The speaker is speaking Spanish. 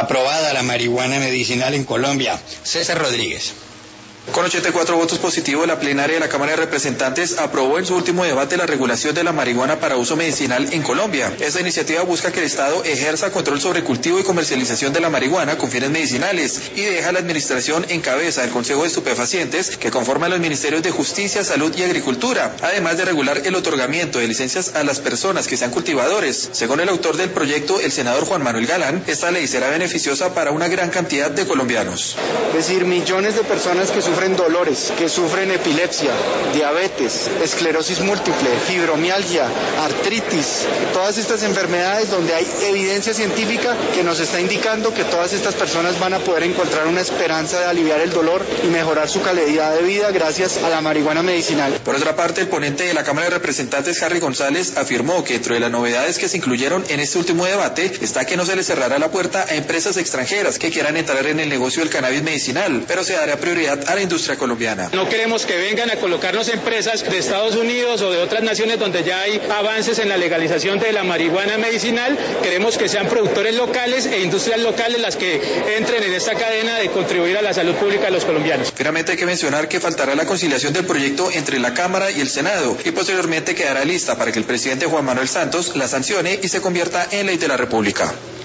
aprobada la marihuana medicinal en Colombia. César Rodríguez. Con 84 votos positivos, la plenaria de la Cámara de Representantes aprobó en su último debate la regulación de la marihuana para uso medicinal en Colombia. Esta iniciativa busca que el Estado ejerza control sobre cultivo y comercialización de la marihuana con fines medicinales y deja a la administración en cabeza del Consejo de Estupefacientes, que conforma los Ministerios de Justicia, Salud y Agricultura, además de regular el otorgamiento de licencias a las personas que sean cultivadores. Según el autor del proyecto, el senador Juan Manuel Galán, esta ley será beneficiosa para una gran cantidad de colombianos. Es decir, millones de personas que sufren dolores, que sufren epilepsia, diabetes, esclerosis múltiple, fibromialgia, artritis, todas estas enfermedades donde hay evidencia científica que nos está indicando que todas estas personas van a poder encontrar una esperanza de aliviar el dolor y mejorar su calidad de vida gracias a la marihuana medicinal. Por otra parte, el ponente de la Cámara de Representantes, Harry González, afirmó que dentro de las novedades que se incluyeron en este último debate está que no se le cerrará la puerta a empresas extranjeras que quieran entrar en el negocio del cannabis medicinal, pero se dará prioridad a la industria colombiana. No queremos que vengan a colocarnos empresas de Estados Unidos o de otras naciones donde ya hay avances en la legalización de la marihuana medicinal. Queremos que sean productores locales e industrias locales las que entren en esta cadena de contribuir a la salud pública de los colombianos. Finalmente hay que mencionar que faltará la conciliación del proyecto entre la Cámara y el Senado y posteriormente quedará lista para que el presidente Juan Manuel Santos la sancione y se convierta en ley de la República.